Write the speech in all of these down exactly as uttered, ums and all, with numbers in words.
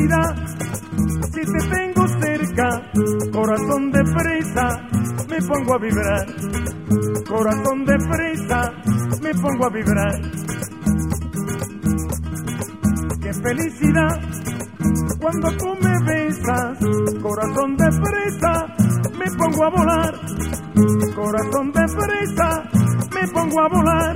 felicidad, si te tengo cerca, corazón de fresa, me pongo a vibrar. Corazón de fresa, me pongo a vibrar. Qué felicidad cuando tú me besas, corazón de fresa, me pongo a volar. Corazón de fresa, me pongo a volar.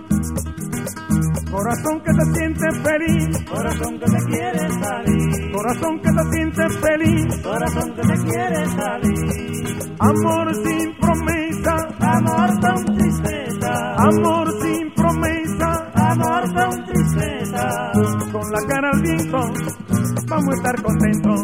Corazón que te siente feliz, corazón que te quiere salir, corazón que te siente feliz, corazón que te quiere salir. Amor sin promesa, amor con tristeza, amor sin promesa, amor con tristeza. Con la cara al viento, vamos a estar contentos.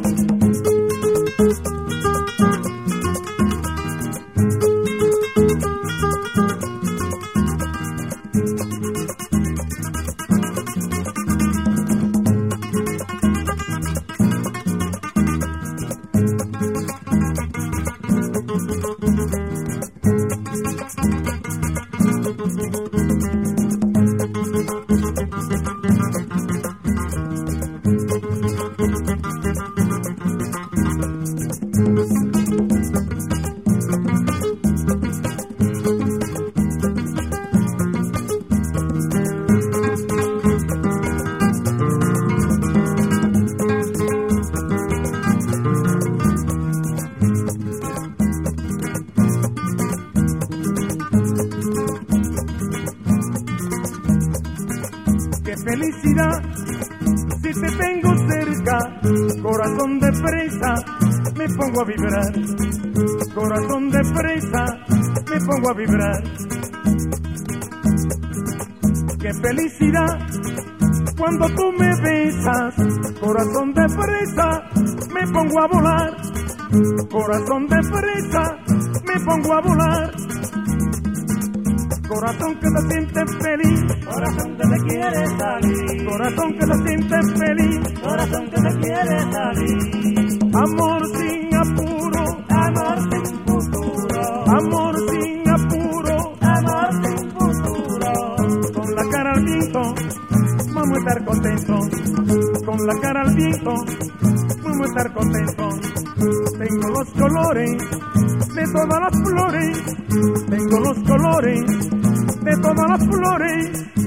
Felicidad, si te tengo cerca, corazón de fresa, me pongo a vibrar. Corazón de fresa, me pongo a vibrar. Qué felicidad cuando tú me besas, corazón de fresa, me pongo a volar. Corazón de fresa, me pongo a volar. Corazón que te siente feliz, corazón que te quiere salir, corazón que te siente feliz, corazón que te quiere salir. Amor sin apuro, amor sin futuro, amor sin apuro, amor sin futuro. Con la cara al viento, vamos a estar contentos. Con la cara al viento, vamos a estar contentos. Tengo los colores de todas las flores, tengo los colores de todas las flores.